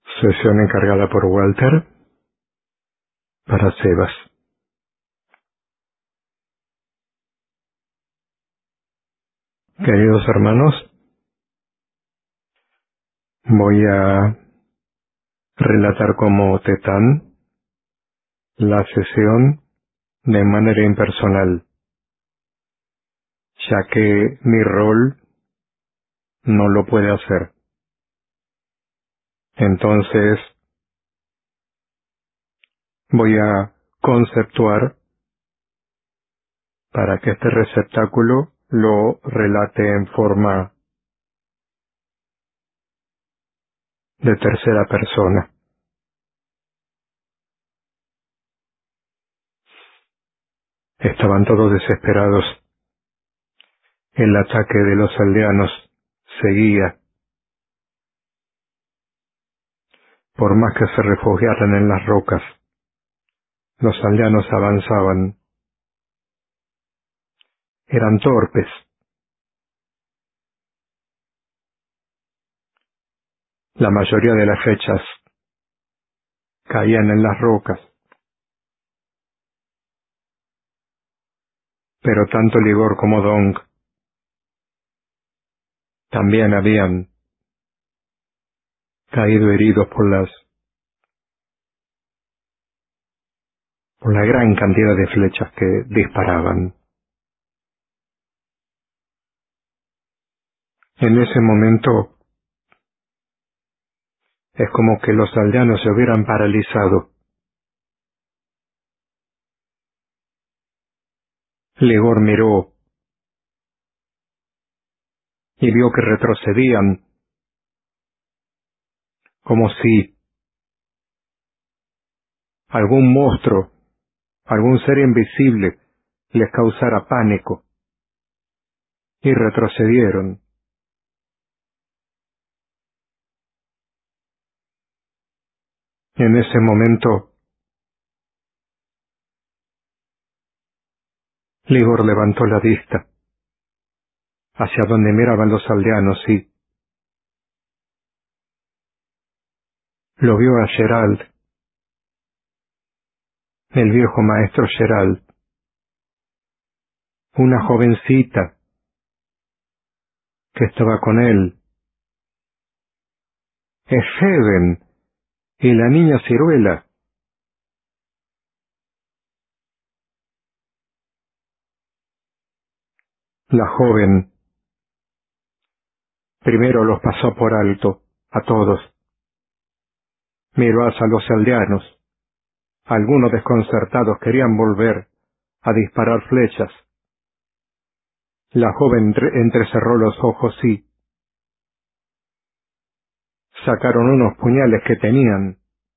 Sesión encargada por Walter para Sebas. Queridos hermanos, voy a relatar como Tetán la sesión de manera impersonal, ya que mi rol no lo puede hacer. Entonces, voy a conceptuar para que este receptáculo lo relate en forma de tercera persona. Estaban todos desesperados. El ataque de los aldeanos seguía. Por más que se refugiaran en las rocas, los aldeanos avanzaban. Eran torpes. La mayoría de las flechas caían en las rocas, pero tanto Ligor como Dong también habían caído heridos por la gran cantidad de flechas que disparaban. En ese momento es como que los aldeanos se hubieran paralizado. Ligor miró y vio que retrocedían, como si algún monstruo, algún ser invisible les causara pánico, y retrocedieron. En ese momento, Ligor levantó la vista hacia donde miraban los aldeanos y lo vio a Gerald, el viejo maestro Gerald, una jovencita que estaba con él, Efeben y la niña Ciruela. La joven primero los pasó por alto, a todos. Miró hacia los aldeanos. Algunos desconcertados querían volver a disparar flechas. La joven entrecerró los ojos y sacaron unos puñales que tenían,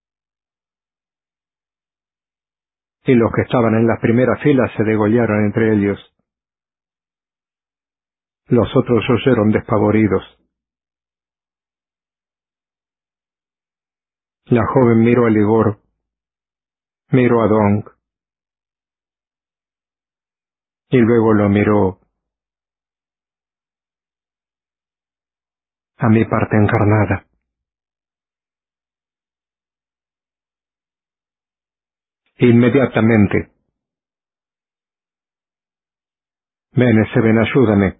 y los que estaban en las primeras filas se degollaron entre ellos. Los otros huyeron despavoridos. La joven miró a Ligor, miró a Dong, y luego lo miró a mi parte encarnada. Inmediatamente: ven, Efeben, ayúdame.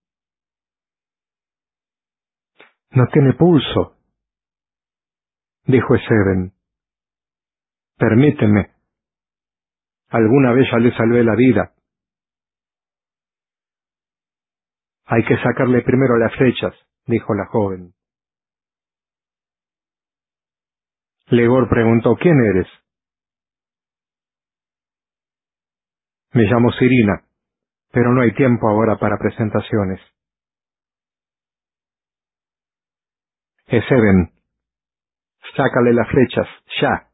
No tiene pulso, dijo Efeben. Permíteme. Alguna vez ya le salvé la vida. Hay que sacarle primero las flechas, dijo la joven. Ligor preguntó: ¿quién eres? Me llamo Cirina, pero no hay tiempo ahora para presentaciones. Efeben, sácale las flechas, ya.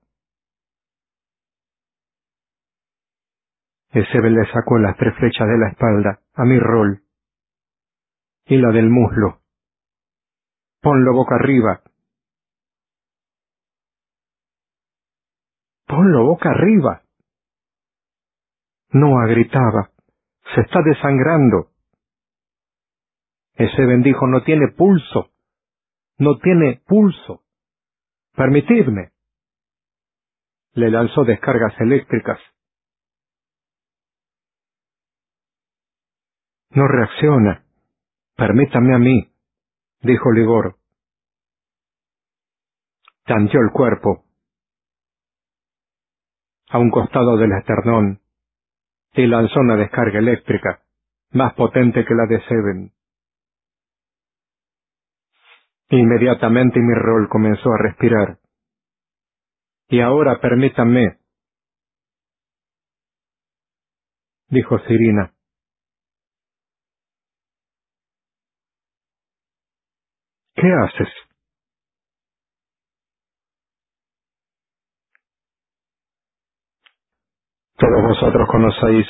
Efeben le sacó las 3 flechas de la espalda a mi rol y la del muslo. Ponlo boca arriba. Ponlo boca arriba. Noah gritaba: se está desangrando. Efeben dijo: no tiene pulso. No tiene pulso. Permitidme. Le lanzó descargas eléctricas. No reacciona. Permítame a mí, dijo Ligor. Tanteó el cuerpo a un costado del esternón y lanzó una descarga eléctrica, más potente que la de Seven. Inmediatamente mi rol comenzó a respirar. Y ahora permítanme, dijo Sirina. ¿Qué haces? Todos vosotros conocéis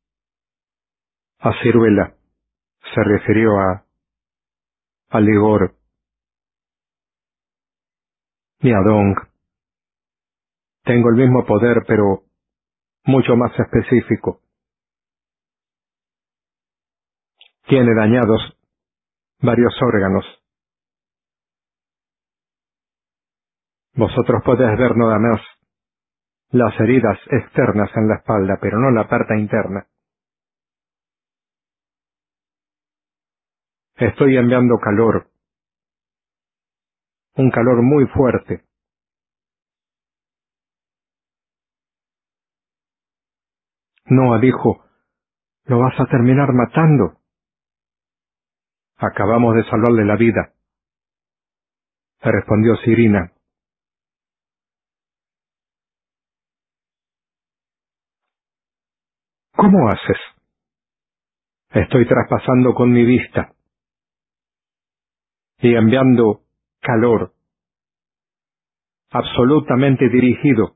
a Ciruela. Se refirió a Ligor y a Dong. Tengo el mismo poder, pero mucho más específico. Tiene dañados varios órganos. Vosotros podéis ver nada más las heridas externas en la espalda, pero no la parte interna. Estoy enviando calor, un calor muy fuerte. Noah dijo, «¿Lo vas a terminar matando?» «Acabamos de salvarle la vida», respondió Sirina. «¿Cómo haces?» «Estoy traspasando con mi vista y enviando calor, absolutamente dirigido».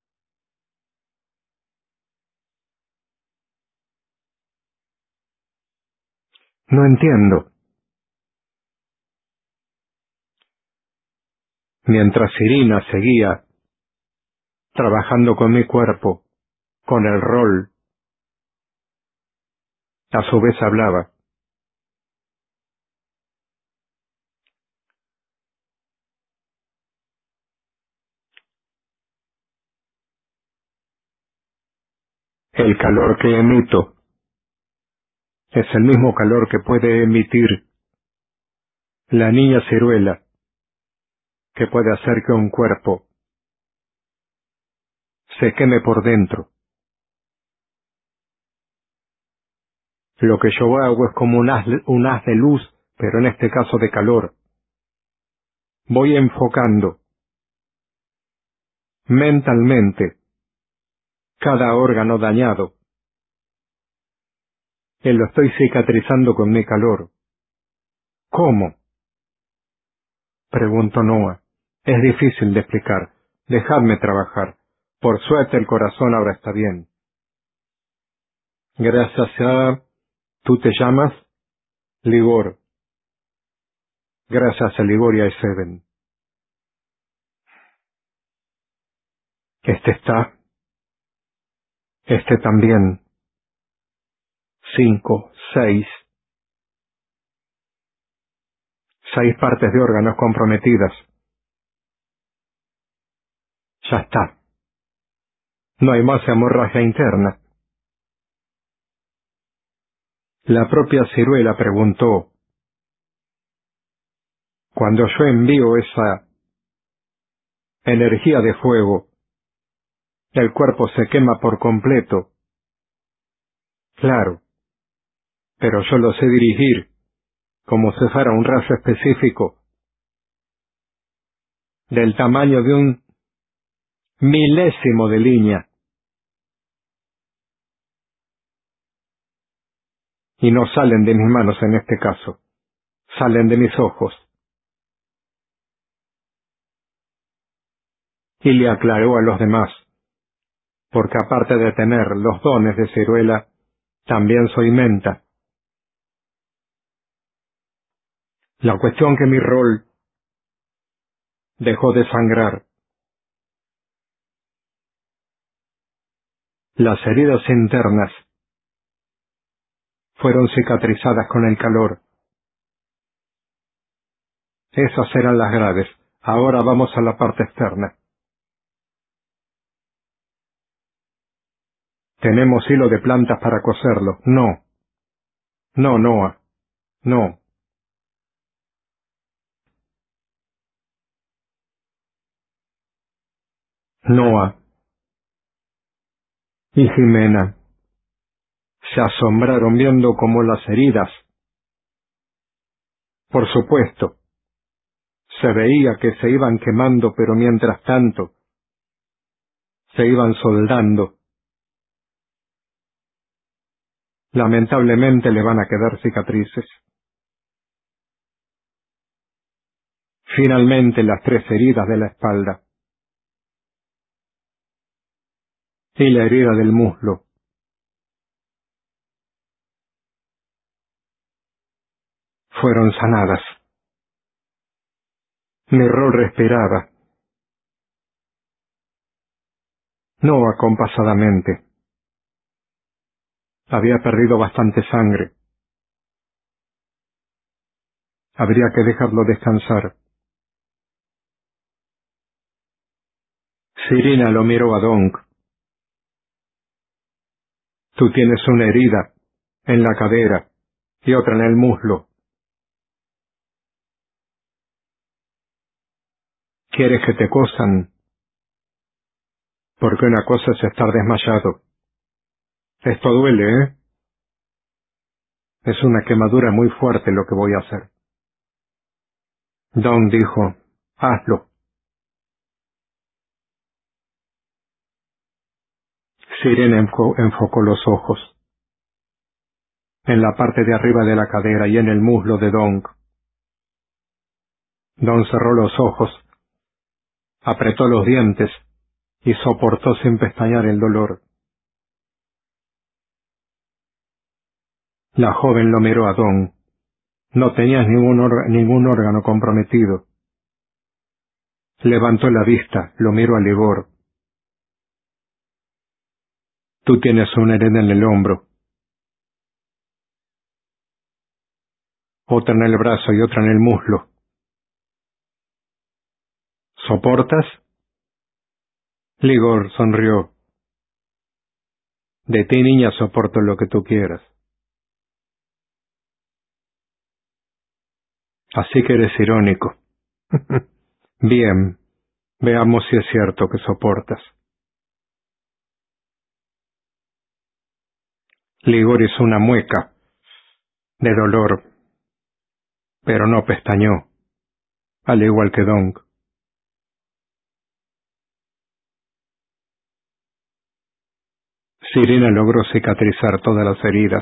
«No entiendo». Mientras Sirina seguía trabajando con mi cuerpo, con el rol, a su vez hablaba. «El calor que emito es el mismo calor que puede emitir la niña ciruela, que puede hacer que un cuerpo se queme por dentro. Lo que yo hago es como un haz de luz, pero en este caso de calor. Voy enfocando mentalmente cada órgano dañado y lo estoy cicatrizando con mi calor». «¿Cómo?», preguntó Noah. «Es difícil de explicar. Dejadme trabajar. Por suerte el corazón ahora está bien». «Gracias a... ¿Tú te llamas?» «Ligor». «Gracias a Ligor y a Seven». «Este está. Este también. 5, 6. 6 partes de órganos comprometidas. Ya está. No hay más hemorragia interna». La propia ciruela preguntó, «Cuando yo envío esa energía de fuego, el cuerpo se quema por completo». «Claro, pero yo lo sé dirigir, como si fuera un rayo específico, del tamaño de un milésimo de línea. Y no salen de mis manos en este caso, salen de mis ojos». Y le aclaró a los demás, «Porque aparte de tener los dones de ciruela, también soy menta. La cuestión que mi rol dejó de sangrar. Las heridas internas fueron cicatrizadas con el calor. Esas eran las graves. Ahora vamos a la parte externa. Tenemos hilo de plantas para coserlo. No. No, Noah. No. Noah y Jimena se asombraron viendo cómo las heridas, por supuesto, se veía que se iban quemando, pero mientras tanto se iban soldando. Lamentablemente le van a quedar cicatrices. Finalmente las 3 heridas de la espalda y la herida del muslo fueron sanadas. Miró respiraba, no acompasadamente. Había perdido bastante sangre. Habría que dejarlo descansar. Sirina lo miró a Donk. Tú tienes una herida en la cadera y otra en el muslo. ¿Quieres que te cosan? Porque una cosa es estar desmayado. Esto duele, ¿eh? Es una quemadura muy fuerte lo que voy a hacer. Don dijo, hazlo. Sirena enfocó los ojos en la parte de arriba de la cadera y en el muslo de Don. Don cerró los ojos, apretó los dientes y soportó sin pestañear el dolor. La joven lo miró a Don. No tenías ningún órgano comprometido. Levantó la vista, lo miró a Ligor. Tú tienes una herida en el hombro, otra en el brazo y otra en el muslo. ¿Soportas? Ligor sonrió. De ti, niña, soporto lo que tú quieras. Así que eres irónico. Bien, veamos si es cierto que soportas. Ligor hizo una mueca de dolor, pero no pestañó, al igual que Don. Sirena logró cicatrizar todas las heridas.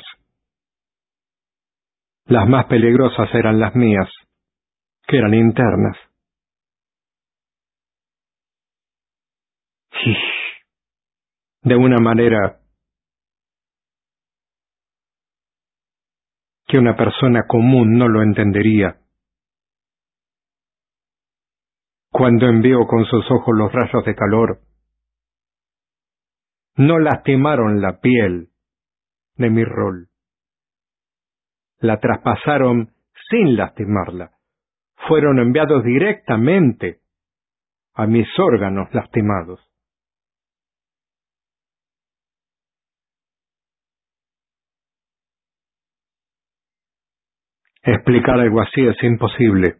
Las más peligrosas eran las mías, que eran internas. De una manera que una persona común no lo entendería. Cuando envió con sus ojos los rayos de calor, no lastimaron la piel de mi rol. La traspasaron sin lastimarla. Fueron enviados directamente a mis órganos lastimados. Explicar algo así es imposible,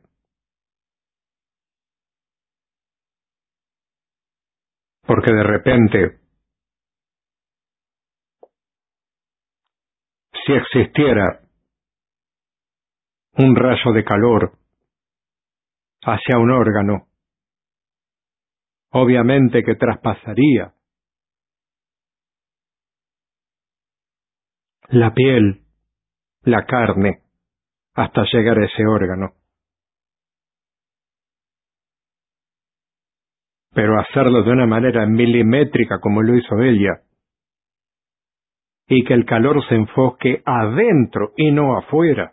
porque de repente, si existiera un rayo de calor hacia un órgano, obviamente que traspasaría la piel, la carne, hasta llegar a ese órgano. Pero hacerlo de una manera milimétrica como lo hizo ella, y que el calor se enfoque adentro y no afuera,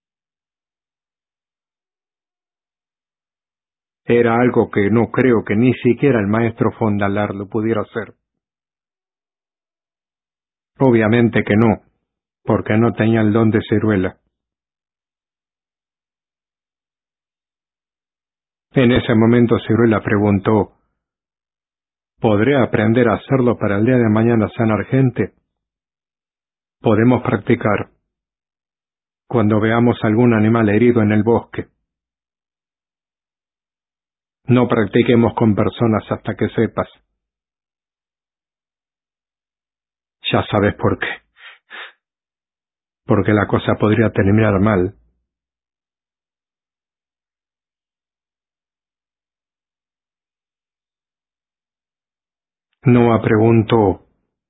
era algo que no creo que ni siquiera el maestro Fondalar lo pudiera hacer. Obviamente que no, porque no tenía el don de ciruela. En ese momento Ciruela preguntó: ¿Podré aprender a hacerlo para el día de mañana sanar gente? Podemos practicar. Cuando veamos algún animal herido en el bosque. No practiquemos con personas hasta que sepas. Ya sabes por qué. Porque la cosa podría terminar mal. Noa preguntó: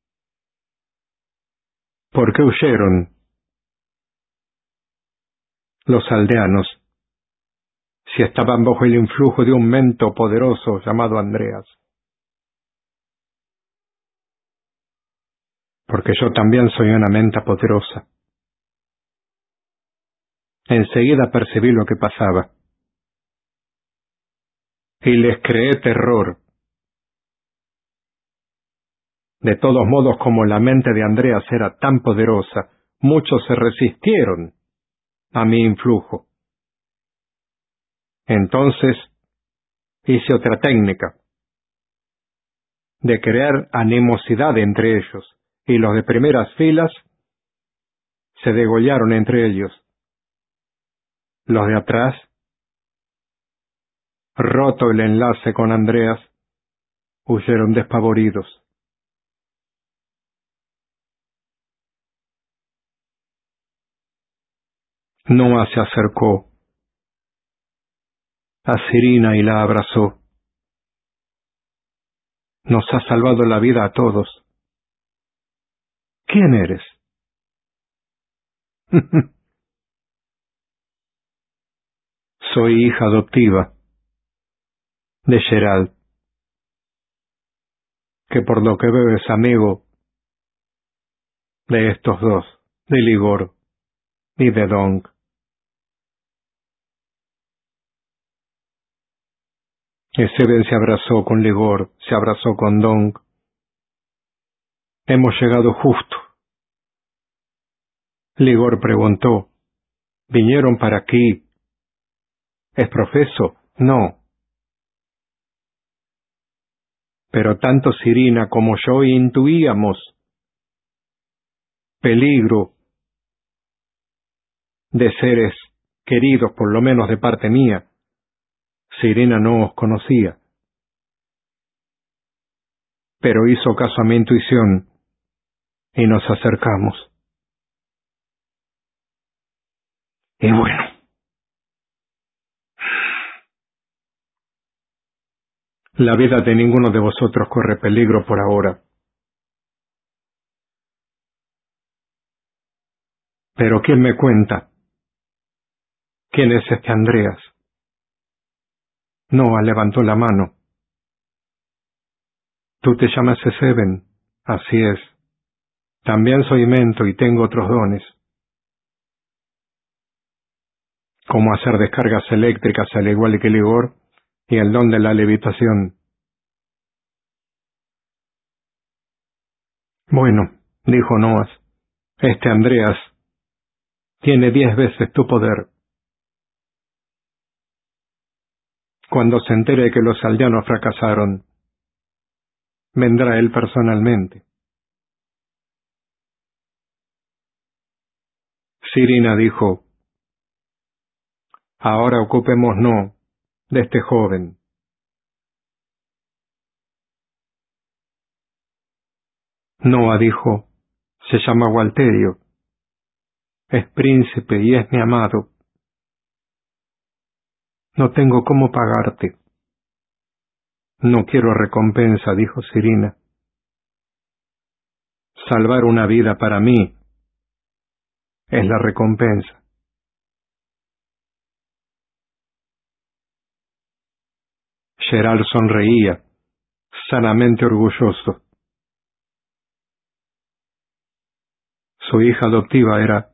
¿por qué huyeron los aldeanos si estaban bajo el influjo de un mento poderoso llamado Andreas? Porque yo también soy una menta poderosa. Enseguida percibí lo que pasaba. Y les creé terror. De todos modos, como la mente de Andreas era tan poderosa, muchos se resistieron a mi influjo. Entonces hice otra técnica, de crear animosidad entre ellos, y los de primeras filas se degollaron entre ellos. Los de atrás, roto el enlace con Andreas, huyeron despavoridos. Noa se acercó a Cirina y la abrazó. Nos ha salvado la vida a todos. ¿Quién eres? Soy hija adoptiva de Gerald, que por lo que veo es amigo de estos dos, de Ligor y de Dong. Seben se abrazó con Ligor, se abrazó con Dong. Hemos llegado justo. Ligor preguntó: ¿vinieron para aquí? ¿Es profeso? No. Pero tanto Cirina como yo intuíamos peligro de seres queridos, por lo menos de parte mía. Cirina no os conocía, pero hizo caso a mi intuición y nos acercamos. Y bueno, la vida de ninguno de vosotros corre peligro por ahora. Pero ¿quién me cuenta? ¿Quién es este Andreas? Noa levantó la mano. Tú te llamas Seben. Así es. También soy mento y tengo otros dones, como hacer descargas eléctricas al igual que Ligor, y el don de la levitación. Bueno, dijo Noas, este Andreas tiene 10 veces tu poder. Cuando se entere que los aldeanos fracasaron, vendrá él personalmente. Cirina dijo: ahora ocupémonos de este joven. Noa dijo: se llama Walterio, es príncipe y es mi amado. No tengo cómo pagarte. No quiero recompensa, dijo Cirina. Salvar una vida para mí es la recompensa. Gerald sonreía, sanamente orgulloso. Su hija adoptiva era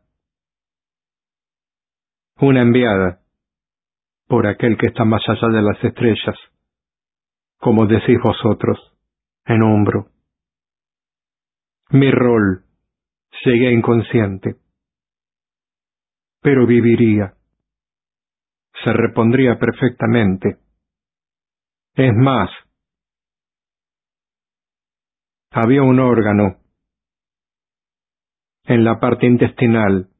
una enviada por aquel que está más allá de las estrellas, como decís vosotros, en Umbro. Mi rol seguía inconsciente, pero viviría, se repondría perfectamente Es más, había un órgano en la parte intestinal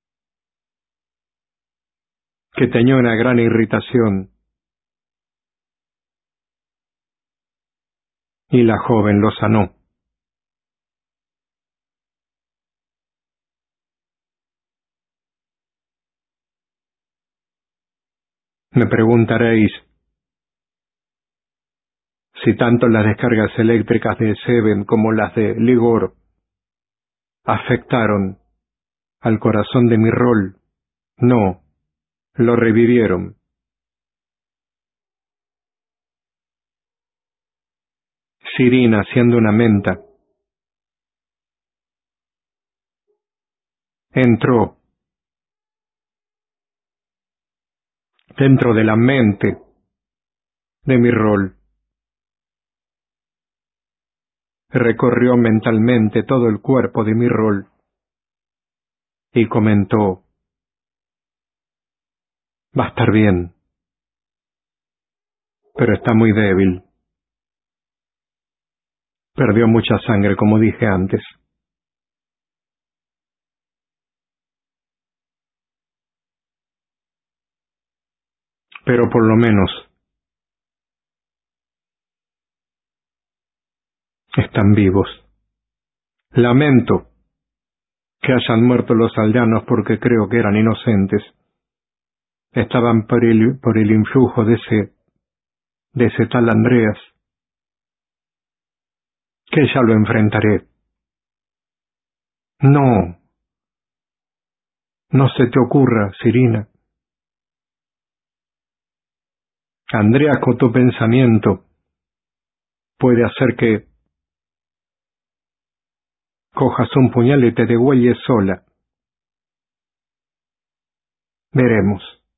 que tenía una gran irritación y la joven lo sanó. Me preguntaréis si tanto las descargas eléctricas de Seven como las de Ligor afectaron al corazón de mi rol. No, lo revivieron. Sirina, siendo una menta, entró dentro de la mente de mi rol, recorrió mentalmente todo el cuerpo de mi rol y comentó: va a estar bien, pero está muy débil. Perdió mucha sangre, como dije antes. Pero por lo menos están vivos. Lamento que hayan muerto los aldeanos porque creo que eran inocentes. Estaban por el influjo de ese tal Andreas, que ya lo enfrentaré. No, no se te ocurra, Sirina. Andreas, con tu pensamiento, puede hacer que cojas un puñal y te degüelles sola. Veremos.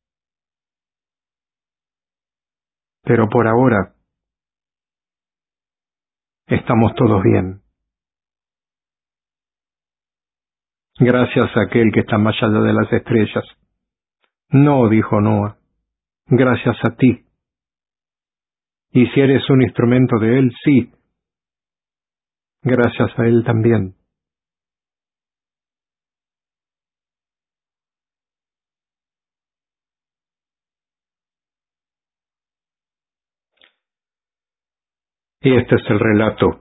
Pero por ahora estamos todos bien. Gracias a aquel que está más allá de las estrellas. No, dijo Noah, gracias a ti. Y si eres un instrumento de él, sí, gracias a él también. Y este es el relato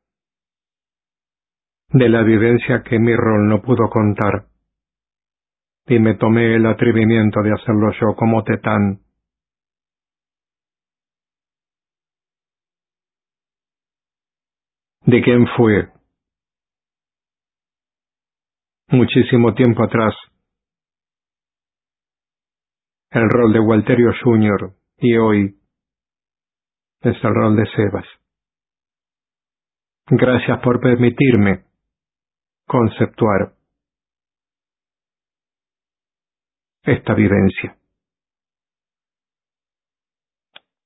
de la vivencia que mi rol no pudo contar, y me tomé el atrevimiento de hacerlo yo como Tetán. ¿De quién fue? Muchísimo tiempo atrás, el rol de Walterio Jr., y hoy es el rol de Sebas. Gracias por permitirme conceptuar esta vivencia.